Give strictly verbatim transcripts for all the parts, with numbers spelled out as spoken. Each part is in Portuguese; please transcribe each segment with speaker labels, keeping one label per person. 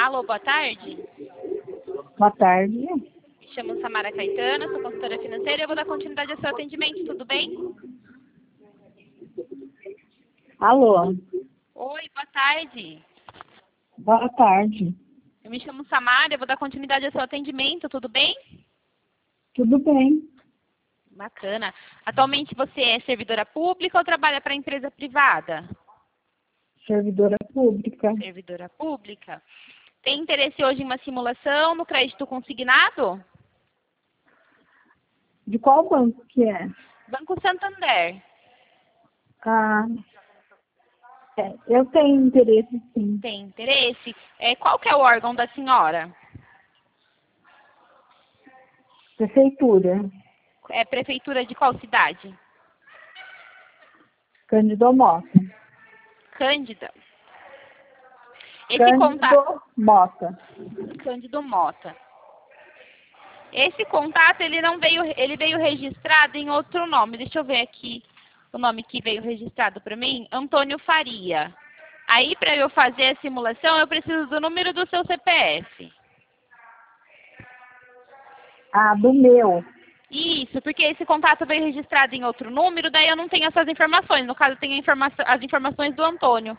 Speaker 1: Alô, boa tarde.
Speaker 2: Boa tarde.
Speaker 1: Me chamo Samara Caetano, sou consultora financeira e eu vou dar continuidade ao seu atendimento, tudo bem?
Speaker 2: Alô.
Speaker 1: Oi, boa tarde.
Speaker 2: Boa tarde.
Speaker 1: Eu me chamo Samara, eu vou dar continuidade ao seu atendimento, tudo bem?
Speaker 2: Tudo bem?
Speaker 1: Bacana. Atualmente você é servidora pública ou trabalha para empresa privada?
Speaker 2: Servidora pública.
Speaker 1: Servidora pública. Tem interesse hoje em uma simulação no crédito consignado?
Speaker 2: De qual banco que é?
Speaker 1: Banco Santander.
Speaker 2: Ah, é, eu tenho interesse, sim.
Speaker 1: Tem interesse? É, qual que é o órgão da senhora?
Speaker 2: Prefeitura.
Speaker 1: É prefeitura de qual cidade?
Speaker 2: Cândido Mota.
Speaker 1: Cândida. Esse
Speaker 2: Cândido
Speaker 1: contato...
Speaker 2: Mota.
Speaker 1: Cândido Mota. Esse contato, ele não veio, ele veio registrado em outro nome. Deixa eu ver aqui o nome que veio registrado para mim. Antônio Faria. Aí, para eu fazer a simulação, eu preciso do número do seu C P F.
Speaker 2: Ah, do meu.
Speaker 1: Isso, porque esse contato veio registrado em outro número, daí eu não tenho essas informações. No caso, eu tenho a informa- as informações do Antônio.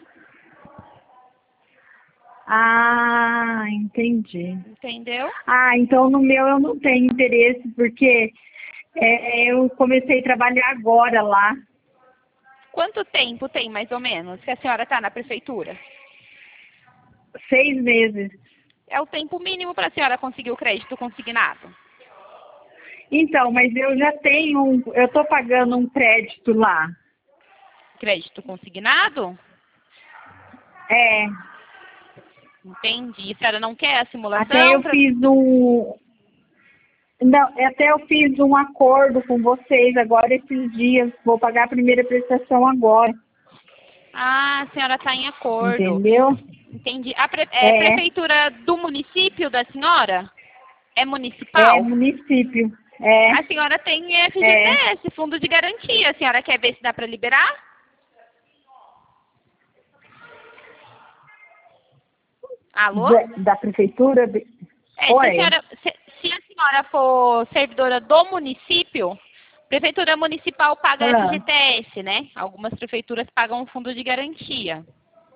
Speaker 2: Ah, entendi.
Speaker 1: Entendeu?
Speaker 2: Ah, então no meu eu não tenho interesse, porque é, eu comecei a trabalhar agora lá.
Speaker 1: Quanto tempo tem, mais ou menos, que a senhora está na prefeitura?
Speaker 2: Seis meses.
Speaker 1: É o tempo mínimo para a senhora conseguir o crédito consignado.
Speaker 2: Então, mas eu já tenho, um, eu estou pagando um crédito lá.
Speaker 1: Crédito consignado?
Speaker 2: É,
Speaker 1: Entendi. A senhora não quer a simulação?
Speaker 2: até eu
Speaker 1: pra...
Speaker 2: fiz um, não, até eu fiz um acordo com vocês agora esses dias. Vou pagar a primeira prestação agora.
Speaker 1: Ah, a senhora está em acordo.
Speaker 2: Entendeu?
Speaker 1: Entendi. A pre... é,
Speaker 2: É,
Speaker 1: prefeitura do município da senhora? É
Speaker 2: é
Speaker 1: municipal?
Speaker 2: município. É,
Speaker 1: A senhora tem F G T
Speaker 2: é.
Speaker 1: S, Fundo de Garantia. A senhora quer ver se dá para liberar? Alô?
Speaker 2: Da, da prefeitura.
Speaker 1: É, se a,
Speaker 2: Oi.
Speaker 1: senhora, se, se a senhora for servidora do município, prefeitura municipal paga
Speaker 2: Ah,
Speaker 1: F G T S, né? Algumas prefeituras pagam o fundo de garantia.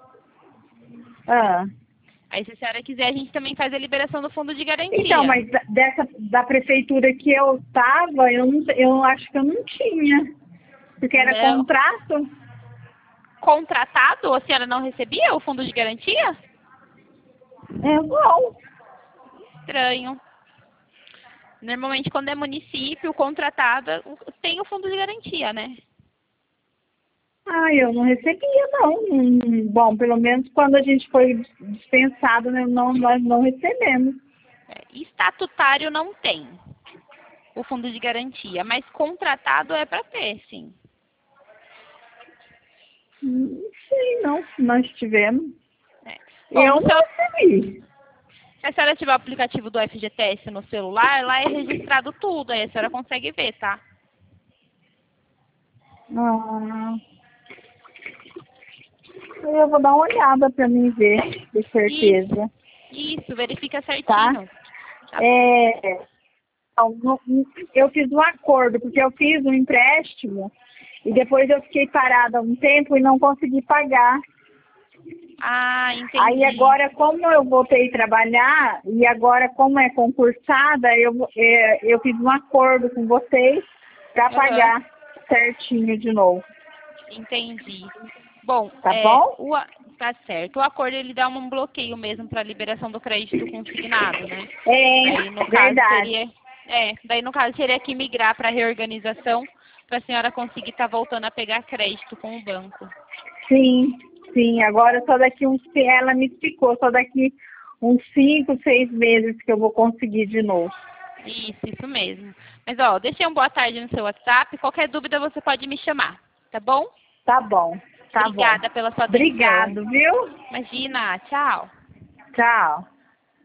Speaker 2: ah.
Speaker 1: Aí, se a senhora quiser, a gente também faz a liberação do fundo de garantia.
Speaker 2: Então, mas da- dessa da prefeitura que eu estava, eu, não, eu acho que eu não tinha. Porque era
Speaker 1: Não.
Speaker 2: contrato.
Speaker 1: Contratado, a senhora não recebia o fundo de garantia?
Speaker 2: É igual.
Speaker 1: Estranho. Normalmente, quando é município, contratada, o- tem o fundo de garantia, né?
Speaker 2: Ah, eu não recebia, não. Hum, Bom, pelo menos quando a gente foi dispensado, né, não, nós não recebemos.
Speaker 1: É, estatutário não tem o fundo de garantia, mas contratado é para ter, sim.
Speaker 2: Hum, Não sei, não, se nós tivemos.
Speaker 1: É. Bom,
Speaker 2: Eu
Speaker 1: no
Speaker 2: não
Speaker 1: seu,
Speaker 2: recebi.
Speaker 1: se a senhora tiver o aplicativo do F G T S no celular, lá é registrado tudo, aí a senhora consegue ver, tá?
Speaker 2: Ah, eu vou dar uma olhada para mim ver, de certeza.
Speaker 1: Isso, isso, verifica
Speaker 2: Tá?
Speaker 1: certinho. Tá.
Speaker 2: É, não, não- eu fiz um acordo, porque eu fiz um empréstimo e depois eu fiquei parada um tempo e não consegui pagar.
Speaker 1: Ah, entendi.
Speaker 2: Aí agora, como eu voltei a trabalhar, e agora como é concursada, eu, vou- é, eu fiz um acordo com vocês para
Speaker 1: Aham.
Speaker 2: pagar certinho de novo.
Speaker 1: Entendi. Bom,
Speaker 2: Tá
Speaker 1: é,
Speaker 2: bom?
Speaker 1: o, a- tá certo. O acordo ele dá um bloqueio mesmo para liberação do crédito consignado, né? Daí no
Speaker 2: É,
Speaker 1: caso
Speaker 2: verdade.
Speaker 1: seria, é, daí no caso seria que migrar para reorganização para a senhora conseguir estar voltando a pegar crédito com o banco.
Speaker 2: Sim, sim. Agora só daqui uns, ela me explicou, só daqui uns cinco, seis meses que eu vou conseguir de novo.
Speaker 1: Isso, isso mesmo. Mas ó, deixei um boa tarde no seu WhatsApp. Qualquer dúvida você pode me chamar, tá bom?
Speaker 2: Tá bom, tá
Speaker 1: Obrigada
Speaker 2: bom.
Speaker 1: pela sua atenção.
Speaker 2: Obrigado, viu?
Speaker 1: Imagina, tchau.
Speaker 2: Tchau.